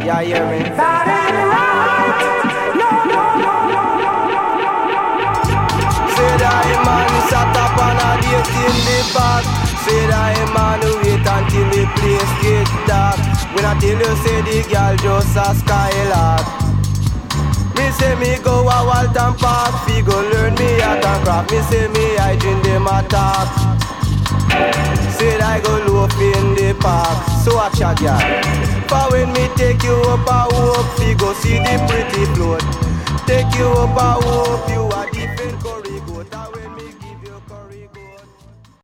Yeah, hear me? That ain't right. No, no, no, no, no, no. Say that man sat up on a date in the back. Say that man wait until the place get dark. When I tell you say the girl just a skylark. Me say me go a Walton Park. Fi go learn me art and craft. Me say me I drink them attack. Said I go loaf in the park. So watch a girl. For when me take you up a hope, fi go see the pretty float. Take you up a hope, you a different